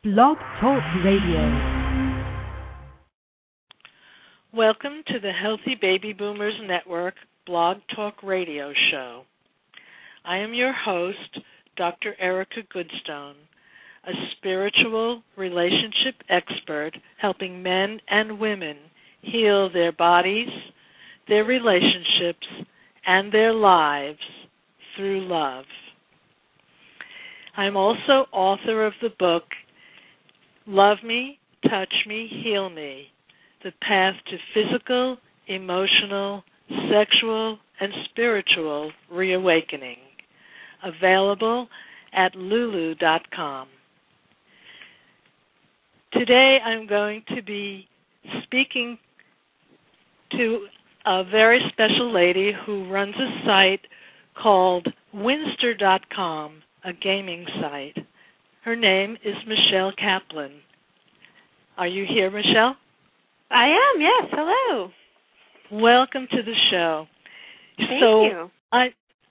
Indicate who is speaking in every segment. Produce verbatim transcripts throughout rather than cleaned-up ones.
Speaker 1: Blog Talk Radio.
Speaker 2: Welcome to the Healthy Baby Boomers Network Blog Talk Radio show. I am your host, Doctor Erica Goodstone, a spiritual relationship expert helping men and women heal their bodies, their relationships, and their lives through love. I'm also author of the book, Love Me, Touch Me, Heal Me, The Path to Physical, Emotional, Sexual, and Spiritual Reawakening, available at lulu dot com. Today I'm going to be speaking to a very special lady who runs a site called winster dot com, a gaming site. Her name is Michelle Kaplan. Are you here, Michelle?
Speaker 3: I am, yes. Hello.
Speaker 2: Welcome to the show.
Speaker 3: Thank
Speaker 2: so
Speaker 3: you.
Speaker 2: I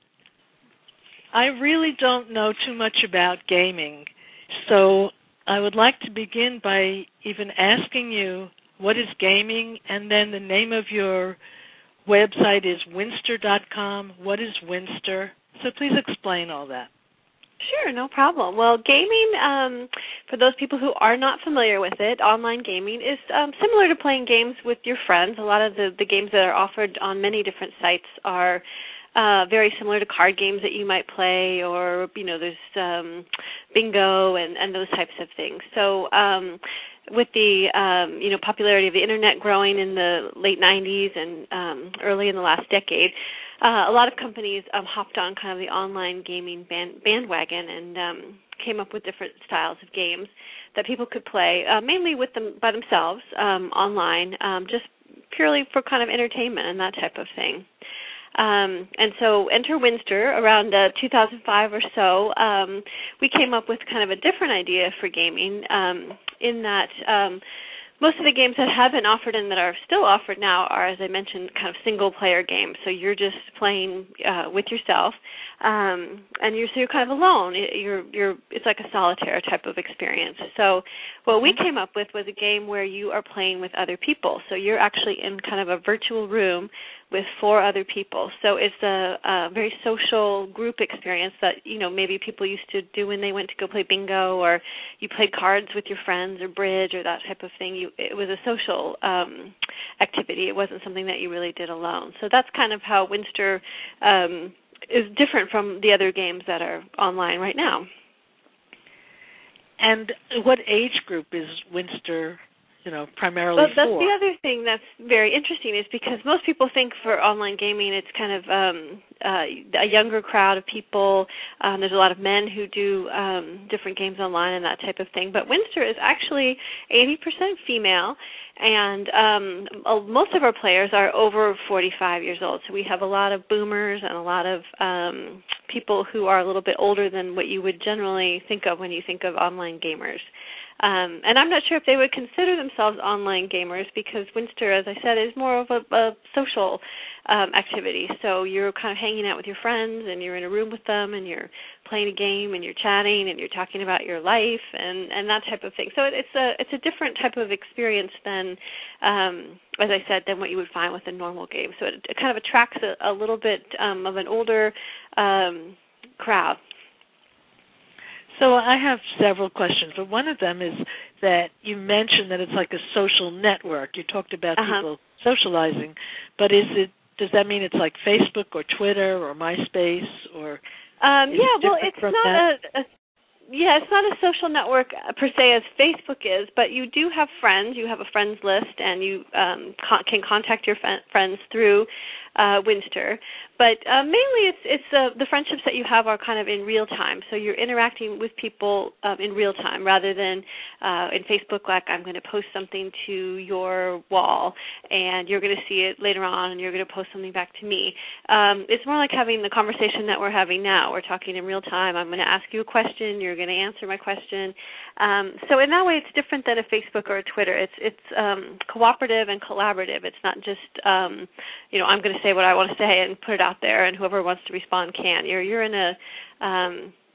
Speaker 2: I really don't know too much about gaming, so I would like to begin by even asking you what is gaming, and then the name of your website is winster dot com. What is Winster? So please explain all that.
Speaker 3: Sure, no problem. Well, gaming, um, for those people who are not familiar with it, online gaming is um, similar to playing games with your friends. A lot of the, the games that are offered on many different sites are uh, very similar to card games that you might play, or, you know, there's um, bingo and, and those types of things. So um, with the, um, you know, popularity of the Internet growing in the late nineties and um, early in the last decade, Uh, a lot of companies um, hopped on kind of the online gaming band, bandwagon and um, came up with different styles of games that people could play, uh, mainly with them by themselves um, online, um, just purely for kind of entertainment and that type of thing. Um, and so enter Winster. Around uh, two thousand five or so, um, we came up with kind of a different idea for gaming um, in that um, most of the games that have been offered and that are still offered now are, as I mentioned, kind of single-player games. So you're just playing uh, with yourself, um, and you're so you're kind of alone. You're you're it's like a solitaire type of experience. So what we came up with was a game where you are playing with other people. So you're actually in kind of a virtual room with four other people. So it's a, a very social group experience that, you know, maybe people used to do when they went to go play bingo, or you played cards with your friends, or bridge, or that type of thing. You, it was a social um, activity. It wasn't something that you really did alone. So that's kind of how Winster um, is different from the other games that are online right now.
Speaker 2: And what age group is Winster, you know, primarily
Speaker 3: well, that's
Speaker 2: for?
Speaker 3: the other thing that's very interesting is because most people think for online gaming it's kind of um, uh, a younger crowd of people. Um, there's a lot of men who do um, different games online and that type of thing. But Winster is actually eighty percent female, and um, most of our players are over forty-five years old. So we have a lot of boomers and a lot of um, people who are a little bit older than what you would generally think of when you think of online gamers. Um, and I'm not sure if they would consider themselves online gamers because Winster, as I said, is more of a, a social um, activity. So you're kind of hanging out with your friends, and you're in a room with them, and you're playing a game, and you're chatting, and you're talking about your life, and, and that type of thing. So it's a it's a different type of experience than, um, as I said, than what you would find with a normal game. So it, it kind of attracts a, a little bit um, of an older um, crowd.
Speaker 2: So I have several questions, but one of them is that you mentioned that it's like a social network. You talked about
Speaker 3: uh-huh.
Speaker 2: people socializing, but is it? Does that mean it's like Facebook or Twitter or MySpace or?
Speaker 3: Um,
Speaker 2: is
Speaker 3: yeah,
Speaker 2: it
Speaker 3: well, it's not a, a yeah, it's not a social network per se as Facebook is, but you do have friends. You have a friends list, and you um, con- can contact your f- friends through uh, Winster. But uh, mainly it's it's uh, the friendships that you have are kind of in real time. So you're interacting with people um, in real time rather than uh, in Facebook, like I'm going to post something to your wall and you're going to see it later on and you're going to post something back to me. Um, it's more like having the conversation that we're having now. We're talking in real time. I'm going to ask you a question. You're going to answer my question. Um, so in that way, it's different than a Facebook or a Twitter. It's it's um, cooperative and collaborative. It's not just, um, you know, I'm going to say what I want to say and put it out there, and whoever wants to respond can. You're you're in a um,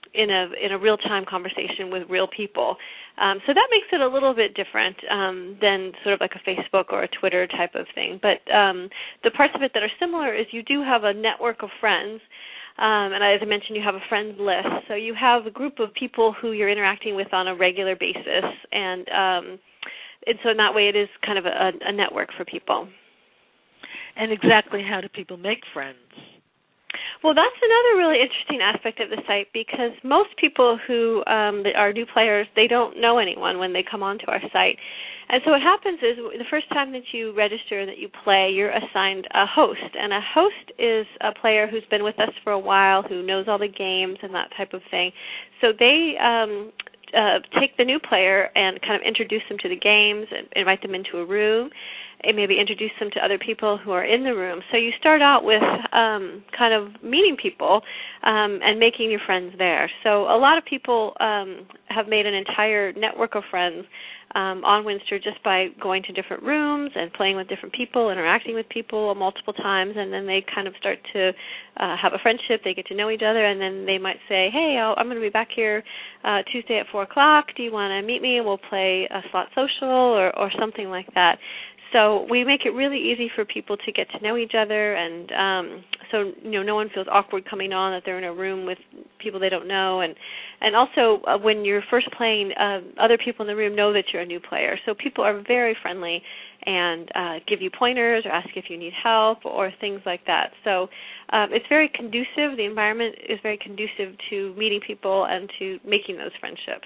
Speaker 3: in a in a real-time conversation with real people. Um, so that makes it a little bit different um, than sort of like a Facebook or a Twitter type of thing. But um, the parts of it that are similar is you do have a network of friends. Um, and as I mentioned, you have a friends list. So you have a group of people who you're interacting with on a regular basis. And, um, and so in that way, it is kind of a, a network for people.
Speaker 2: And exactly how do people make friends?
Speaker 3: Well, that's another really interesting aspect of the site, because most people who um, are new players, they don't know anyone when they come onto our site. And so what happens is the first time that you register and that you play, you're assigned a host. And a host is a player who's been with us for a while, who knows all the games and that type of thing. So they um, uh, take the new player and kind of introduce them to the games and invite them into a room, and maybe introduce them to other people who are in the room. So you start out with um, kind of meeting people um, and making your friends there. So a lot of people um, have made an entire network of friends um, on Winster just by going to different rooms and playing with different people, interacting with people multiple times, and then they kind of start to uh, have a friendship. They get to know each other, and then they might say, hey, I'll, I'm going to be back here uh, Tuesday at four o'clock. Do you want to meet me? We'll play a slot social or, or something like that. So we make it really easy for people to get to know each other, and um, so you know no one feels awkward coming on, that they're in a room with people they don't know, and and also uh, when you're first playing, uh, other people in the room know that you're a new player. So people are very friendly and uh, give you pointers or ask if you need help or things like that. So um, it's very conducive. The environment is very conducive to meeting people and to making those friendships.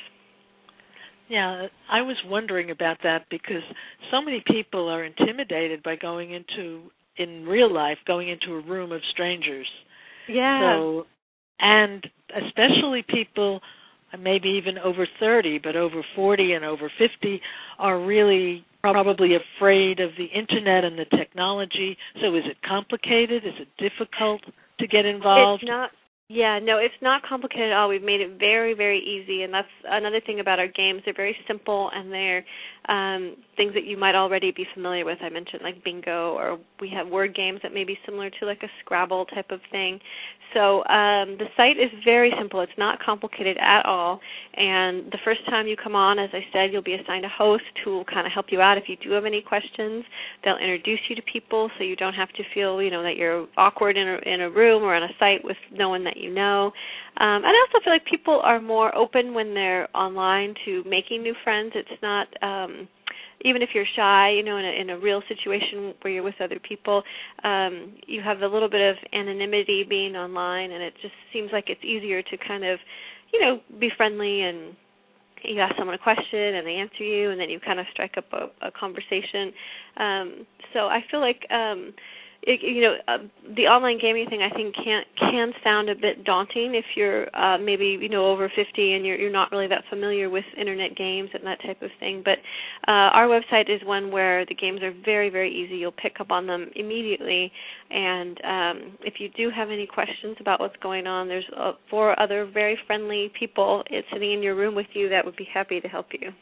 Speaker 2: Yeah, I was wondering about that because so many people are intimidated by going into, in real life, going into a room of strangers.
Speaker 3: Yeah.
Speaker 2: So, and especially people maybe even over thirty, but over forty and over fifty are really probably afraid of the Internet and the technology. So is it complicated? Is it difficult to get involved?
Speaker 3: It's not. Yeah, no, it's not complicated at all. We've made it very, very easy, and that's another thing about our games. They're very simple, and they're um, things that you might already be familiar with. I mentioned like bingo, or we have word games that may be similar to like a Scrabble type of thing. So um, the site is very simple. It's not complicated at all, and the first time you come on, as I said, you'll be assigned a host who will kind of help you out if you do have any questions. They'll introduce you to people so you don't have to feel, you know, that you're awkward in a, in a room or on a site with no one that you know. Um, and I also feel like people are more open when they're online to making new friends. It's not, um, even if you're shy, you know, in a, in a real situation where you're with other people, um, you have a little bit of anonymity being online, and it just seems like it's easier to kind of, you know, be friendly, and you ask someone a question and they answer you, and then you kind of strike up a, a conversation. Um, so I feel like um, It, you know, uh, the online gaming thing I think can can sound a bit daunting if you're uh, maybe you know over fifty and you're you're not really that familiar with internet games and that type of thing. But uh, our website is one where the games are very very easy. You'll pick up on them immediately, and um, if you do have any questions about what's going on, there's uh, four other very friendly people sitting in your room with you that would be happy to help you.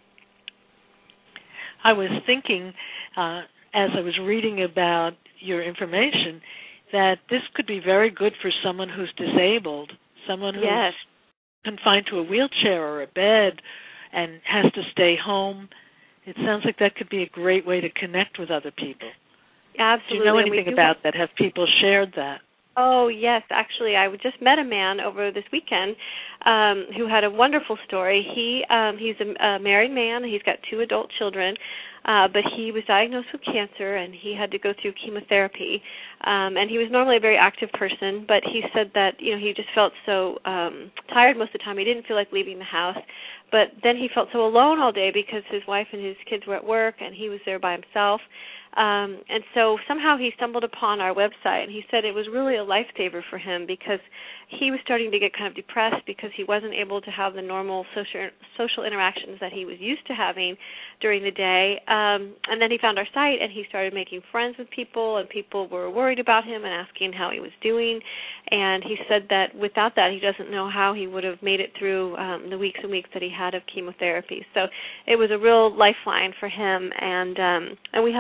Speaker 2: I was thinking, uh, as I was reading about your information, that this could be very good for someone who's disabled, someone who's
Speaker 3: yes.
Speaker 2: confined to a wheelchair or a bed and has to stay home. It sounds like that could be a great way to connect with other people.
Speaker 3: Absolutely.
Speaker 2: Do you know anything about that? Have people shared that?
Speaker 3: Oh, yes. Actually, I just met a man over this weekend um, who had a wonderful story. He um, He's a, a married man. He's got two adult children, uh, but he was diagnosed with cancer, and he had to go through chemotherapy. Um, and he was normally a very active person, but he said that, you know, he just felt so um, tired most of the time. He didn't feel like leaving the house. But then he felt so alone all day because his wife and his kids were at work, and he was there by himself. Um, and so somehow he stumbled upon our website, and he said it was really a lifesaver for him because he was starting to get kind of depressed because he wasn't able to have the normal social social interactions that he was used to having during the day. Um, and then he found our site, and he started making friends with people, and people were worried about him and asking how he was doing. And he said that without that, he doesn't know how he would have made it through um, the weeks and weeks that he had of chemotherapy. So it was a real lifeline for him, and um, and we have a lot of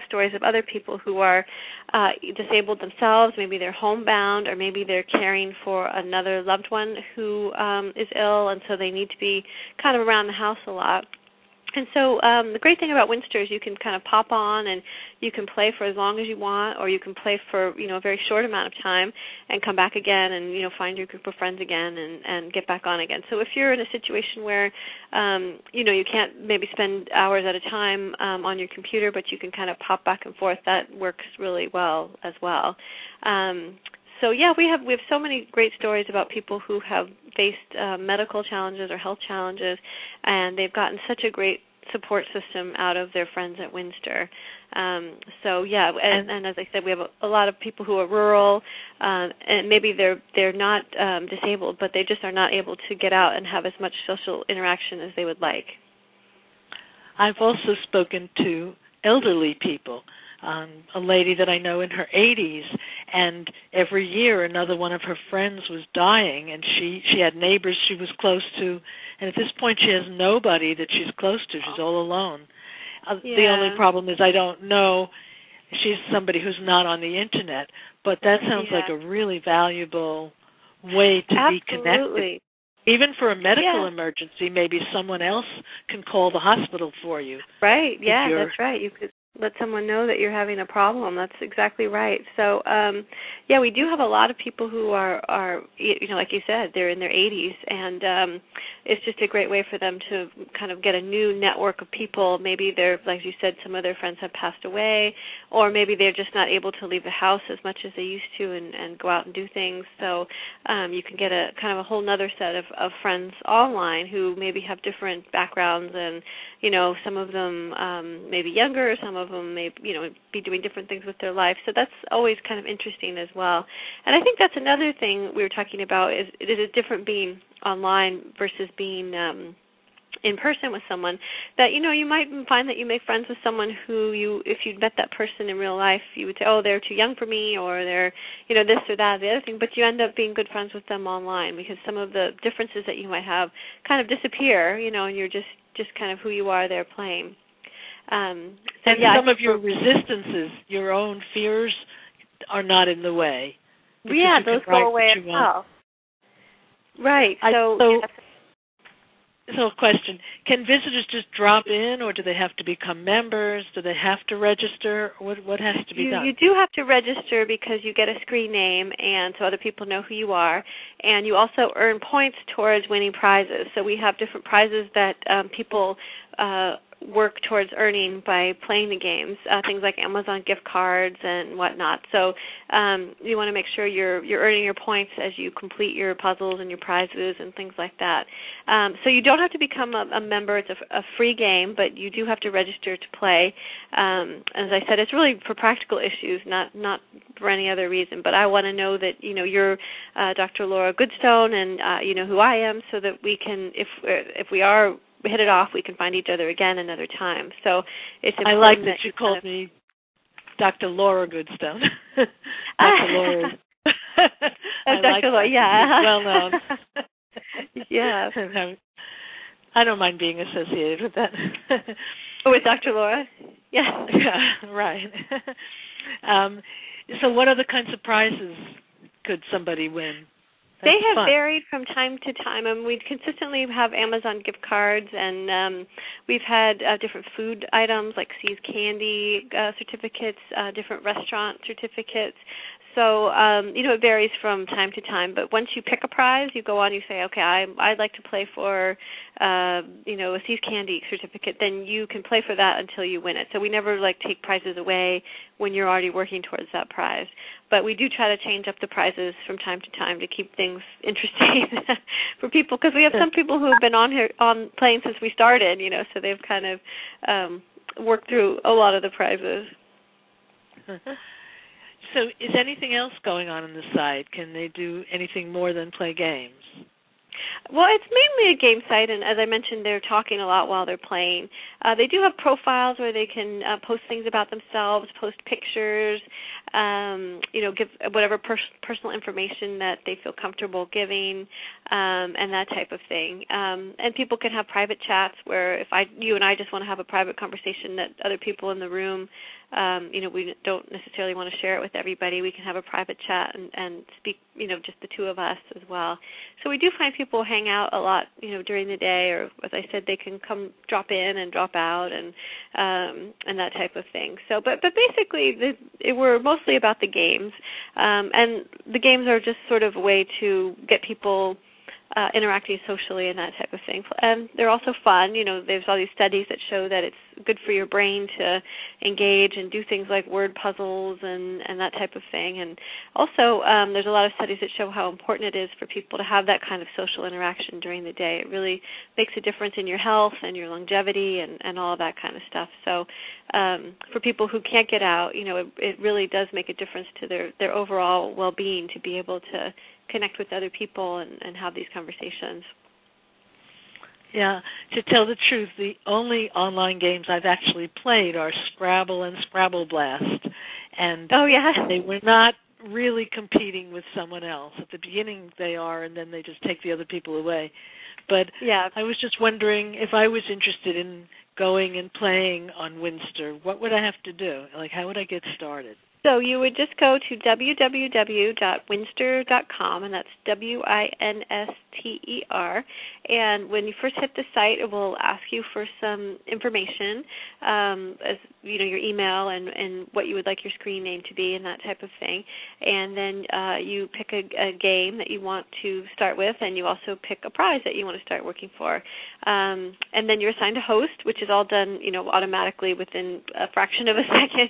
Speaker 3: stories of other people who are uh, disabled themselves. Maybe they're homebound, or maybe they're caring for another loved one who um, is ill, and so they need to be kind of around the house a lot. And so um, the great thing about Winster is you can kind of pop on and you can play for as long as you want, or you can play for, you know, a very short amount of time and come back again and, you know, find your group of friends again and, and get back on again. So if you're in a situation where, um, you know, you can't maybe spend hours at a time um, on your computer, but you can kind of pop back and forth, that works really well as well. Um, So yeah, we have we have so many great stories about people who have faced uh, medical challenges or health challenges, and they've gotten such a great support system out of their friends at Winster. Um, so yeah, and, and as I said, we have a, a lot of people who are rural, uh, and maybe they're they're not um, disabled, but they just are not able to get out and have as much social interaction as they would like.
Speaker 2: I've also spoken to elderly people. Um, a lady that I know in her eighties, and every year another one of her friends was dying, and she, she had neighbors she was close to, and at this point she has nobody that she's close to. She's all alone. Uh,
Speaker 3: yeah.
Speaker 2: The only problem is I don't know. She's somebody who's not on the Internet, but that sounds
Speaker 3: yeah.
Speaker 2: like a really valuable way to
Speaker 3: Absolutely.
Speaker 2: be connected. Even for a medical
Speaker 3: yeah.
Speaker 2: emergency, maybe someone else can call the hospital for you.
Speaker 3: Right, yeah, that's right. You could let someone know that you're having a problem. That's exactly right. So, um, yeah, we do have a lot of people who are, are, you know, like you said, they're in their eighties, and um, it's just a great way for them to kind of get a new network of people. Maybe they're, like you said, some of their friends have passed away, or maybe they're just not able to leave the house as much as they used to and, and go out and do things. So um, you can get a kind of a whole other set of, of friends online who maybe have different backgrounds, and, you know, some of them um, maybe younger, some of them may, you know, be doing different things with their life. So that's always kind of interesting as well. And I think that's another thing we were talking about is it is different being online versus being um, in person with someone. That, you know, you might find that you make friends with someone who you, if you'd met that person in real life, you would say, oh, they're too young for me, or they're, you know, this or that, the other thing. But you end up being good friends with them online because some of the differences that you might have kind of disappear, you know, and you're just, just kind of who you are there playing. Um, so
Speaker 2: and
Speaker 3: yeah,
Speaker 2: some of your resistances, your own fears, are not in the way.
Speaker 3: Yeah, those go away as well. Right.
Speaker 2: I,
Speaker 3: so,
Speaker 2: so,
Speaker 3: yes.
Speaker 2: so, a question: can visitors just drop in, or do they have to become members? Do they have to register? What what has to be
Speaker 3: you,
Speaker 2: done?
Speaker 3: You do have to register because you get a screen name, and so other people know who you are. And you also earn points towards winning prizes. So we have different prizes that um, people uh, work towards earning by playing the games, uh, things like Amazon gift cards and whatnot. So um, you want to make sure you're you're earning your points as you complete your puzzles and your prizes and things like that. Um, so you don't have to become a, a member. It's a, a free game, but you do have to register to play. Um, as I said, it's really for practical issues, not not for any other reason. But I want to know that, you know, you're uh, Doctor Laura Goodstone, and uh, you know who I am, so that we can, if if we are hit it off, we can find each other again another time. So it's important.
Speaker 2: I like that, that you called
Speaker 3: kind of
Speaker 2: me Doctor Laura Goodstone. Doctor Laura. I
Speaker 3: Doctor
Speaker 2: like
Speaker 3: Laura,
Speaker 2: that.
Speaker 3: yeah.
Speaker 2: Well known.
Speaker 3: Yeah.
Speaker 2: I don't mind being associated with that.
Speaker 3: With Doctor Laura? Yeah.
Speaker 2: Yeah, right. um, so what other kinds of prizes could somebody win? That's
Speaker 3: they have
Speaker 2: fun.
Speaker 3: varied from time to time. I mean, we consistently have Amazon gift cards, and um, we've had uh, different food items like See's Candy uh, certificates, uh, different restaurant certificates. So, um, you know, it varies from time to time. But once you pick a prize, you go on, you say, okay, I, I'd like to play for, uh, you know, a See's Candy certificate. Then you can play for that until you win it. So we never, like, take prizes away when you're already working towards that prize. But we do try to change up the prizes from time to time to keep things interesting for people, because we have some people who have been on here on playing since we started, you know, so they've kind of um, worked through a lot of the prizes.
Speaker 2: So is anything else going on on the site? Can they do anything more than play games?
Speaker 3: Well, it's mainly a game site, and as I mentioned, they're talking a lot while they're playing. Uh, they do have profiles where they can uh, post things about themselves, post pictures. um, you know, give whatever pers- personal information that they feel comfortable giving, um, and that type of thing. Um, and people can have private chats where if I, you and I just want to have a private conversation that other people in the room, um, you know, we don't necessarily want to share it with everybody. We can have a private chat and, and speak, you know, just the two of us as well. So we do find people hang out a lot, you know, during the day, or as I said, they can come drop in and drop out, and um, and that type of thing. So, but but basically, the, it, we're mostly about the games, um, and the games are just sort of a way to get people Uh, interacting socially and that type of thing. And they're also fun. You know, there's all these studies that show that it's good for your brain to engage and do things like word puzzles and, and that type of thing. And also, um, there's a lot of studies that show how important it is for people to have that kind of social interaction during the day. It really makes a difference in your health and your longevity and, and all of that kind of stuff. So um, for people who can't get out, you know, it, it really does make a difference to their, their overall well-being to be able to connect with other people and, and have these conversations.
Speaker 2: Yeah, to tell the truth, the only online games I've actually played are Scrabble and Scrabble Blast. And
Speaker 3: oh, yeah?
Speaker 2: they were not really competing with someone else. At the beginning they are, and then they just take the other people away. But
Speaker 3: yeah.
Speaker 2: I was just wondering if I was interested in going and playing on Winster, what would I have to do? Like, how would I get started?
Speaker 3: So you would just go to w w w dot winster dot com, and that's W I N S T E R. And when you first hit the site, it will ask you for some information, um, as you know, your email and, and what you would like your screen name to be and that type of thing. And then uh, you pick a, a game that you want to start with, and you also pick a prize that you want to start working for. Um, and then you're assigned a host, which is all done, you know, automatically within a fraction of a second.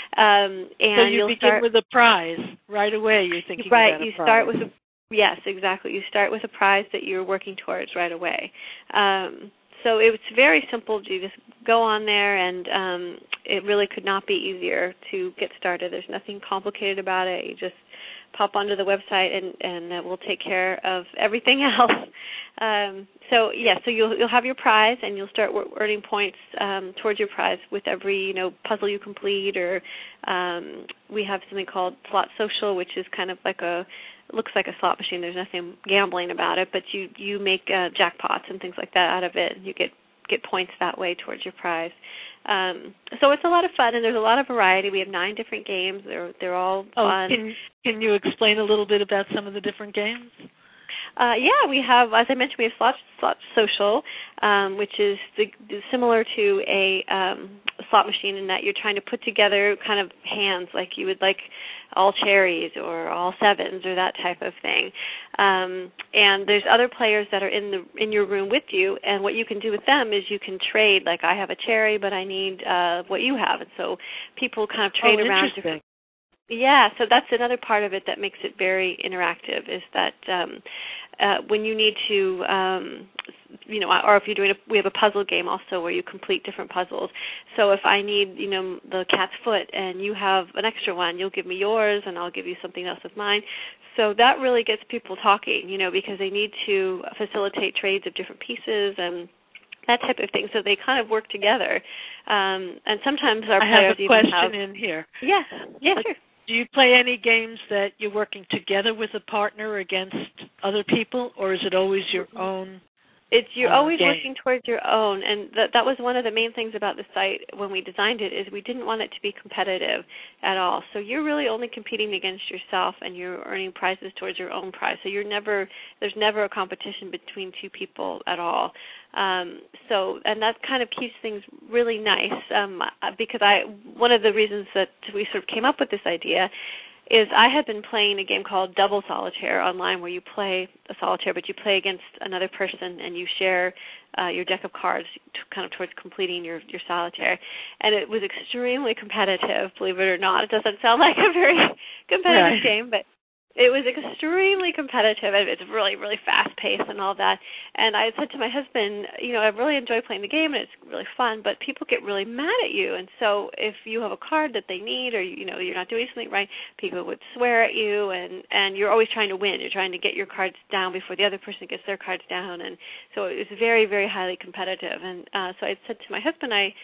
Speaker 3: Um, and
Speaker 2: So you
Speaker 3: you'll
Speaker 2: begin
Speaker 3: start
Speaker 2: with a prize right away. You're thinking
Speaker 3: right.
Speaker 2: about a
Speaker 3: You
Speaker 2: prize.
Speaker 3: start with a yes, exactly. You start with a prize that you're working towards right away. Um, so it's very simple. You just go on there, and um, it really could not be easier to get started. There's nothing complicated about it. You just pop onto the website, and and uh, we'll take care of everything else. Um, so yeah, so you'll you'll have your prize, and you'll start earning points um, towards your prize with every you know puzzle you complete. Or um, we have something called Slot Social, which is kind of like a looks like a slot machine. There's nothing gambling about it, but you you make uh, jackpots and things like that out of it, and you get get points that way towards your prize. Um, so it's a lot of fun, and there's a lot of variety. We have nine different games. They're they're all
Speaker 2: oh,
Speaker 3: fun.
Speaker 2: Can, can you explain a little bit about some of the different games?
Speaker 3: Uh, yeah, we have, as I mentioned, we have Slot, slot Social, um, which is the, similar to a um, slot machine in that you're trying to put together kind of hands, like you would like all cherries or all sevens or that type of thing. Um, and there's other players that are in the in your room with you, and what you can do with them is you can trade. Like, I have a cherry, but I need uh, what you have, and so people kind of trade
Speaker 2: oh,
Speaker 3: around.
Speaker 2: Interesting.
Speaker 3: Yeah, so that's another part of it that makes it very interactive, is that um, uh, when you need to, um, you know, or if you're doing a, we have a puzzle game also where you complete different puzzles. So if I need, you know, the cat's foot and you have an extra one, you'll give me yours and I'll give you something else with mine. So that really gets people talking, you know, because they need to facilitate trades of different pieces and that type of thing. So they kind of work together. Um, and sometimes our
Speaker 2: I
Speaker 3: players
Speaker 2: have a
Speaker 3: even
Speaker 2: question
Speaker 3: have,
Speaker 2: in here.
Speaker 3: Yeah, yeah, sure.
Speaker 2: Do you play any games that you're working together with a partner against other people, or is it always your own?
Speaker 3: It's you're
Speaker 2: uh,
Speaker 3: always
Speaker 2: game?
Speaker 3: working towards your own, and that that was one of the main things about the site when we designed it, is we didn't want it to be competitive at all. So you're really only competing against yourself, and you're earning prizes towards your own prize. So you're never there's never a competition between two people at all. Um, so and that kind of keeps things really nice, um, because I one of the reasons that we sort of came up with this idea is I had been playing a game called Double Solitaire online, where you play a solitaire, but you play against another person and you share uh, your deck of cards to, kind of towards completing your, your solitaire. And it was extremely competitive, believe it or not. It doesn't sound like a very competitive
Speaker 2: Right.
Speaker 3: game, but it was extremely competitive. It's really, really fast-paced and all that. And I said to my husband, you know, I really enjoy playing the game, and it's really fun, but people get really mad at you. And so if you have a card that they need, or, you know, you're not doing something right, people would swear at you, and, and you're always trying to win. You're trying to get your cards down before the other person gets their cards down. And so it was very, very highly competitive. And uh, so I said to my husband, I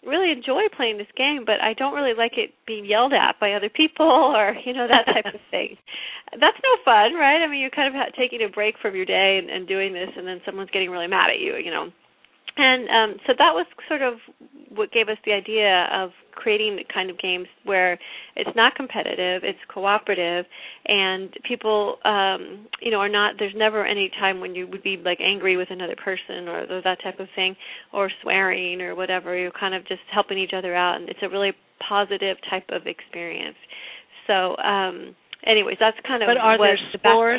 Speaker 3: really enjoy playing this game, but I don't really like it being yelled at by other people or, you know, that type of thing. That's no fun, right? I mean, you're kind of taking a break from your day and, and doing this, and then someone's getting really mad at you, you know. And um, so that was sort of what gave us the idea of creating the kind of games where it's not competitive, it's cooperative, and people, um, you know, are not. There's never any time when you would be like angry with another person or, or that type of thing, or swearing or whatever. You're kind of just helping each other out, and it's a really positive type of experience. So, um, anyways, that's kind of.
Speaker 2: But are
Speaker 3: what
Speaker 2: there
Speaker 3: the
Speaker 2: scores?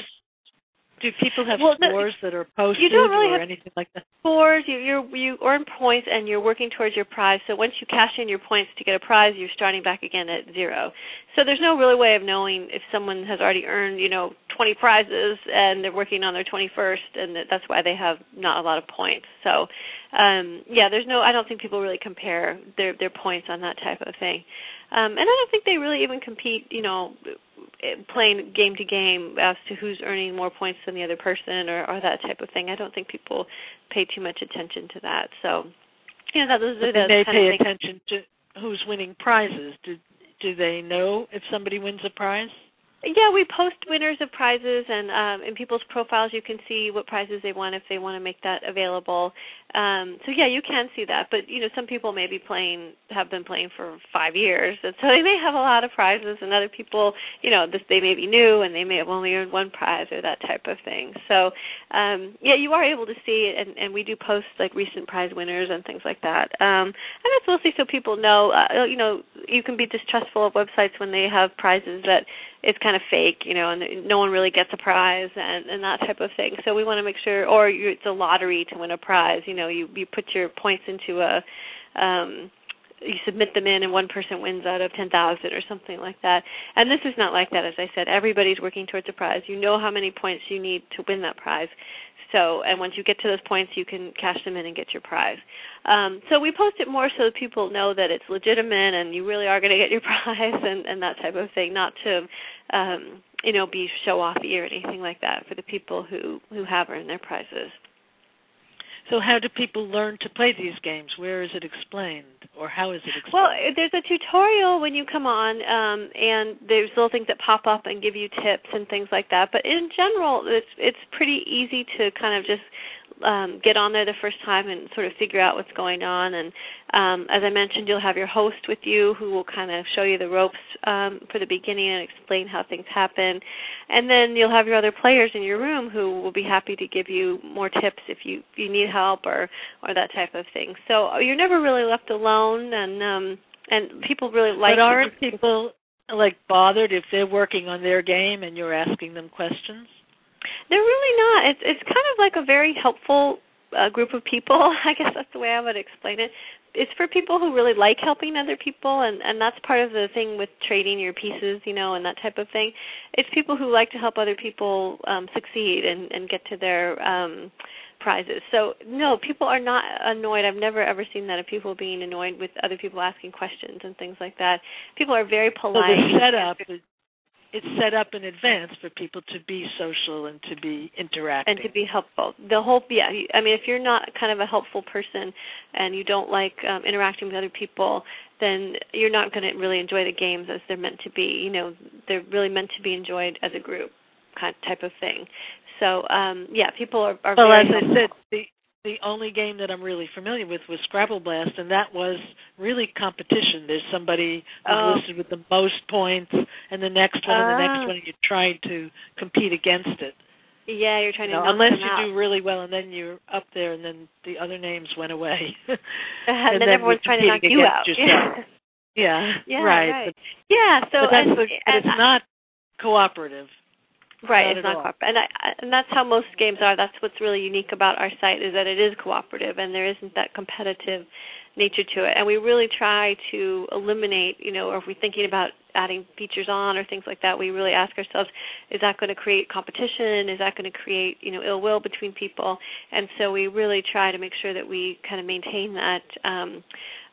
Speaker 2: Do people have
Speaker 3: well,
Speaker 2: scores
Speaker 3: no,
Speaker 2: that are posted
Speaker 3: you don't really
Speaker 2: or
Speaker 3: have
Speaker 2: anything like that?
Speaker 3: Scores, you you're, you earn points, and you're working towards your prize. So once you cash in your points to get a prize, you're starting back again at zero. So there's no really way of knowing if someone has already earned, you know, twenty prizes and they're working on their twenty-first, and that's why they have not a lot of points. So, um, yeah, there's no. I don't think people really compare their their points on that type of thing, um, and I don't think they really even compete, you know, playing game to game as to who's earning more points than the other person or, or that type of thing. I don't think people pay too much attention to that. So, you know, those are the
Speaker 2: they
Speaker 3: kind
Speaker 2: pay
Speaker 3: of things.
Speaker 2: attention to who's winning prizes. Do do they know if somebody wins a prize?
Speaker 3: Yeah, we post winners of prizes, and um, in people's profiles you can see what prizes they won if they want to make that available. Um, so yeah, you can see that. But you know, some people may be playing, have been playing for five years, and so they may have a lot of prizes. And other people, you know, this, they may be new and they may have only earned one prize or that type of thing. So um, yeah, you are able to see it, and, and we do post like recent prize winners and things like that. Um, and that's mostly so people know. Uh, you know, you can be distrustful of websites when they have prizes that it's kind of fake, you know, and no one really gets a prize and, and that type of thing. So we want to make sure, or you, it's a lottery to win a prize. You know, you, you put your points into a, um, you submit them in, and one person wins out of ten thousand or something like that. And this is not like that, as I said. Everybody's working towards a prize. You know how many points you need to win that prize. So, and once you get to those points, you can cash them in and get your prize. Um, so we post it more so that people know that it's legitimate and you really are going to get your prize and, and that type of thing, not to, um, you know, be show-offy or anything like that for the people who, who have earned their prizes.
Speaker 2: So how do people learn to play these games? Where is it explained, or how is it explained?
Speaker 3: Well, there's a tutorial when you come on, um, and there's little things that pop up and give you tips and things like that. But in general, it's it's pretty easy to kind of just um, get on there the first time and sort of figure out what's going on. And um, as I mentioned, you'll have your host with you who will kind of show you the ropes um, for the beginning and explain how things happen. And then you'll have your other players in your room who will be happy to give you more tips if you, if you need help or, or that type of thing. So you're never really left alone, and um, and people really like.
Speaker 2: But aren't people like bothered if they're working on their game and you're asking them questions?
Speaker 3: They're really not. It's it's kind of like a very helpful uh, group of people. I guess that's the way I would explain it. It's for people who really like helping other people, and, and that's part of the thing with trading your pieces, you know, and that type of thing. It's people who like to help other people um, succeed and, and get to their um, prizes. So, no, people are not annoyed. I've never, ever seen that of people being annoyed with other people asking questions and things like that. People are very polite.
Speaker 2: So the setup is it's set up in advance for people to be social and to be interacting.
Speaker 3: And to be helpful. The whole, yeah, I mean, if you're not kind of a helpful person and you don't like um, interacting with other people, then you're not going to really enjoy the games as they're meant to be. You know, they're really meant to be enjoyed as a group kind of type of thing. So, um, yeah, people are, are
Speaker 2: well,
Speaker 3: very
Speaker 2: as
Speaker 3: helpful.
Speaker 2: I said, the the only game that I'm really familiar with was Scrabble Blast, and that was really competition. There's somebody who's
Speaker 3: Oh.
Speaker 2: listed with the most points, and the next one, and the next
Speaker 3: Ah.
Speaker 2: one, and you're trying to compete against it.
Speaker 3: Yeah, you're trying
Speaker 2: You know,
Speaker 3: to knock
Speaker 2: unless
Speaker 3: them
Speaker 2: you
Speaker 3: out.
Speaker 2: do really well, and then you're up there, and then the other names went away.
Speaker 3: and,
Speaker 2: and
Speaker 3: then,
Speaker 2: then
Speaker 3: everyone's
Speaker 2: you're
Speaker 3: trying to knock
Speaker 2: competing
Speaker 3: you
Speaker 2: against
Speaker 3: out.
Speaker 2: yourself. Yeah,
Speaker 3: yeah,
Speaker 2: right.
Speaker 3: right.
Speaker 2: But,
Speaker 3: yeah, so
Speaker 2: but, that's
Speaker 3: and,
Speaker 2: the, but
Speaker 3: and
Speaker 2: it's
Speaker 3: I,
Speaker 2: not cooperative.
Speaker 3: Right,
Speaker 2: Not
Speaker 3: it's
Speaker 2: at
Speaker 3: not
Speaker 2: all.
Speaker 3: cooperative, and I, and that's how most games are. That's what's really unique about our site is that it is cooperative, and there isn't that competitive nature to it. And we really try to eliminate, you know, or if we're thinking about adding features on or things like that, we really ask ourselves, is that going to create competition? Is that going to create, you know, ill will between people? And so we really try to make sure that we kind of maintain that. Um,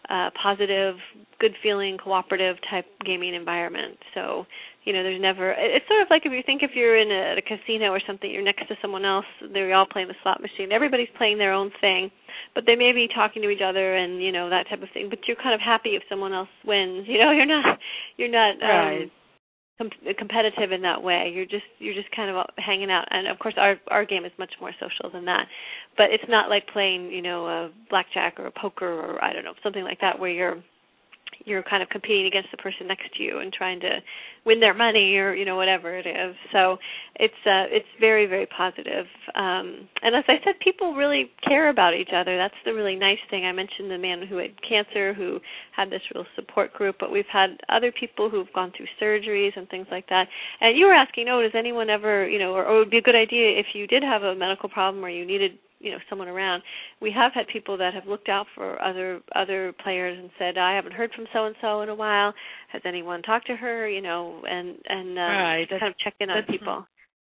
Speaker 3: uh, positive, good-feeling, cooperative type gaming environment. So, you know, there's never, it's sort of like if you think if you're in a, a casino or something, you're next to someone else, they're all playing the slot machine. Everybody's playing their own thing, but they may be talking to each other and, you know, that type of thing. But you're kind of happy if someone else wins. You know, you're not, you're not
Speaker 2: right.
Speaker 3: um, com- competitive in that way. You're just, you're just kind of hanging out. And of course, our our game is much more social than that. But it's not like playing, you know, a blackjack or a poker or I don't know, something like that where you're you're kind of competing against the person next to you and trying to win their money or, you know, whatever it is. So it's uh, it's very, very positive. Um, and as I said, people really care about each other. That's the really nice thing. I mentioned the man who had cancer who had this real support group, but we've had other people who've gone through surgeries and things like that. And you were asking, oh, does anyone ever, you know, or, or it would be a good idea if you did have a medical problem or you needed, you know, someone around. We have had people that have looked out for other other players and said, I haven't heard from so and so in a while. Has anyone talked to her? You know, and and um,
Speaker 2: right.
Speaker 3: kind of check in on people.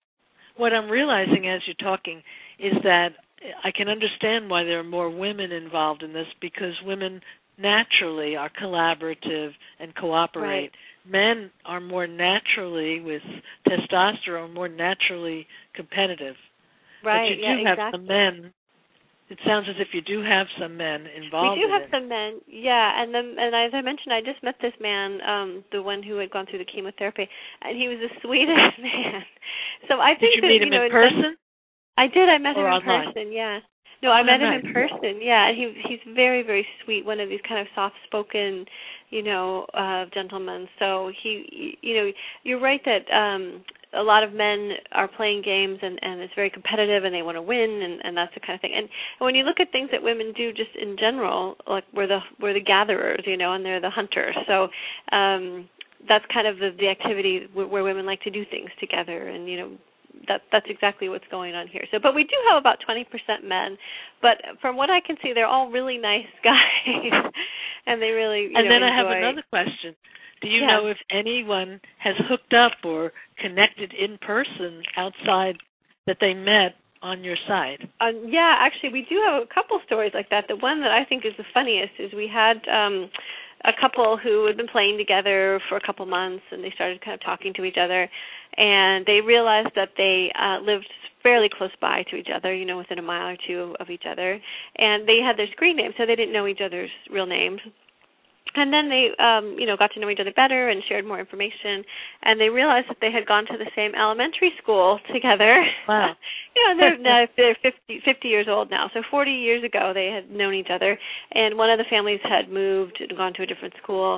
Speaker 2: What I'm realizing as you're talking is that I can understand why there are more women involved in this because women naturally are collaborative and cooperate.
Speaker 3: Right.
Speaker 2: Men are more naturally, with testosterone, more naturally competitive.
Speaker 3: Right,
Speaker 2: but you
Speaker 3: yeah,
Speaker 2: do have
Speaker 3: exactly.
Speaker 2: some men. It sounds as if you do have some men involved.
Speaker 3: We do have
Speaker 2: in it.
Speaker 3: some men, yeah. And then, and as I mentioned, I just met this man, um, the one who had gone through the chemotherapy, and he was the sweetest man. So I think
Speaker 2: did you
Speaker 3: that,
Speaker 2: meet him
Speaker 3: you know,
Speaker 2: in person?
Speaker 3: I did. I met
Speaker 2: or
Speaker 3: him in
Speaker 2: online?
Speaker 3: person. Yeah. No, I
Speaker 2: oh,
Speaker 3: met
Speaker 2: nice.
Speaker 3: him in person. Yeah, and he he's very, very sweet. One of these kind of soft-spoken, you know, uh, gentlemen. So he, you know, you're right that um, a lot of men are playing games and, and it's very competitive and they want to win and, and that's the kind of thing. And, and when you look at things that women do just in general, like we're the we're the gatherers, you know, and they're the hunters. So um, that's kind of the, the activity where, where women like to do things together and, you know, That, that's exactly what's going on here. So, but we do have about twenty percent men. But from what I can see, they're all really nice guys, and they really, you
Speaker 2: and
Speaker 3: know,
Speaker 2: then I
Speaker 3: enjoy.
Speaker 2: have another question. Do you
Speaker 3: yeah.
Speaker 2: know if anyone has hooked up or connected in person outside that they met on your site?
Speaker 3: Um, yeah, actually, we do have a couple stories like that. The one that I think is the funniest is we had um, a couple who had been playing together for a couple months, and they started kind of talking to each other, and they realized that they uh, lived fairly close by to each other, you know, within a mile or two of each other, and they had their screen names, so they didn't know each other's real names. And then they, um, you know, got to know each other better and shared more information. And they realized that they had gone to the same elementary school together.
Speaker 2: Wow.
Speaker 3: you know, they're now they're fifty, fifty years old now. So forty years ago, they had known each other. And one of the families had moved and gone to a different school.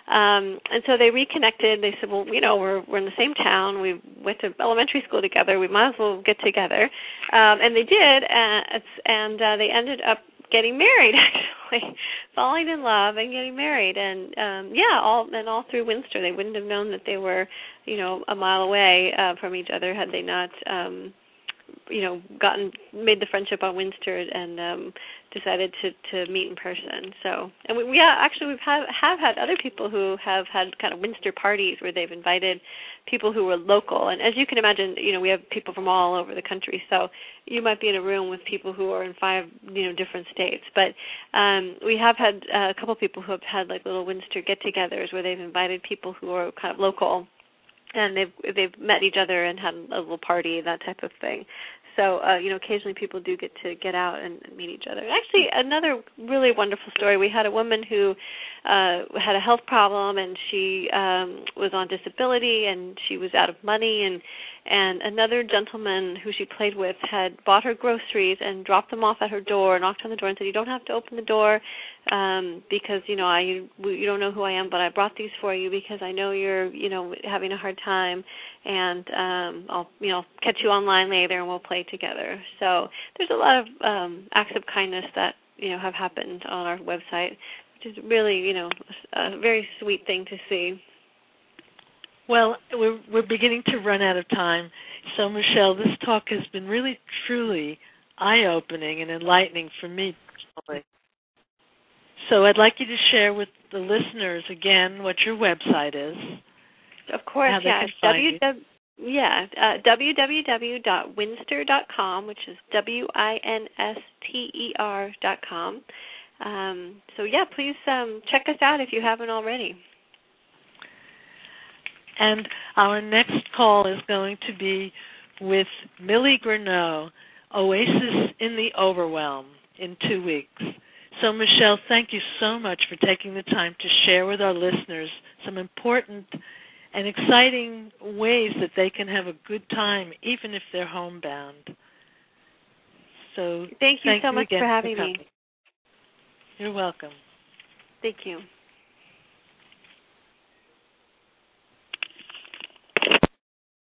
Speaker 3: Um, and so they reconnected. They said, well, you know, we're we're in the same town. We went to elementary school together. We might as well get together. Um, and they did. And, and uh, they ended up getting married, actually, falling in love and getting married, and um, yeah, all and all through Winster. They wouldn't have known that they were, you know, a mile away uh, from each other had they not, um, you know, gotten made the friendship on Winster and um, decided to, to meet in person. So, and we, we actually we've have have had other people who have had kind of Winster parties where they've invited people who were local, and as you can imagine, you know, we have people from all over the country. So you might be in a room with people who are in five, you know, different states. But um, we have had uh, a couple people who have had like little Winster get-togethers where they've invited people who are kind of local, and they've they've met each other and had a little party, that type of thing. So, uh, you know, occasionally people do get to get out and meet each other. Actually, another really wonderful story, we had a woman who uh, had a health problem, and she um, was on disability, and she was out of money, and and another gentleman who she played with had bought her groceries and dropped them off at her door, knocked on the door and said, you don't have to open the door um, because, you know, I you don't know who I am, but I brought these for you because I know you're, you know, having a hard time, and um, I'll, you know, catch you online later and we'll play together. So there's a lot of um, acts of kindness that, you know, have happened on our website, which is really, you know, a very sweet thing to see.
Speaker 2: Well, we're we're beginning to run out of time. So, Michelle, this talk has been really, truly eye-opening and enlightening for me personally. So I'd like you to share with the listeners again what your website is.
Speaker 3: Of course,
Speaker 2: how they
Speaker 3: yeah.
Speaker 2: can find
Speaker 3: w-
Speaker 2: you.
Speaker 3: Yeah, uh, w w w dot winster dot com, which is W I N S T E R dot com. Um, so, yeah, please um, check us out if you haven't already.
Speaker 2: And our next call is going to be with Millie Greneau, Oasis in the Overwhelm, in two weeks. So, Michelle, thank you so much for taking the time to share with our listeners some important and exciting ways that they can have a good time, even if they're homebound. So,
Speaker 3: thank you
Speaker 2: thank
Speaker 3: so
Speaker 2: you
Speaker 3: much
Speaker 2: again
Speaker 3: for having
Speaker 2: for
Speaker 3: me.
Speaker 2: You're welcome.
Speaker 3: Thank you.